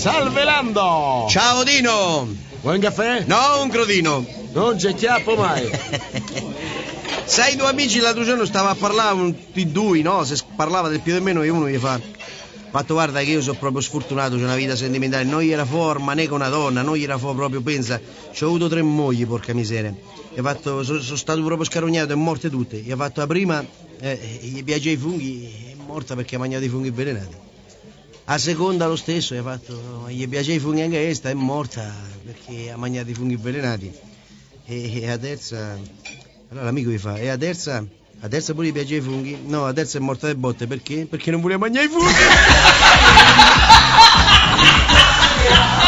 Salve Lando! Ciao Dino! Vuoi un caffè? No, un crodino. Non c'è chiappo mai. Sai, due amici l'altro giorno stava a parlare di due, no? Se parlava del più o meno, io uno gli fa: fatto, guarda che io sono proprio sfortunato, c'ho una vita sentimentale, non gli era forma né con una donna, non gli era proprio, pensa, c'ho avuto 3 mogli, porca miseria. Gli ha fatto, sono stato proprio scarognato e morte tutte. Gli ha fatto la prima, gli piace i funghi, è morta perché ha mangiato i funghi avvelenati. La seconda lo stesso, gli ha fatto, gli piace i funghi anche questa, è morta perché ha mangiato i funghi avvelenati. E la terza, allora l'amico gli fa, e la terza pure gli piace i funghi? No, la terza è morta di botte, perché? Perché non voleva mangiare i funghi.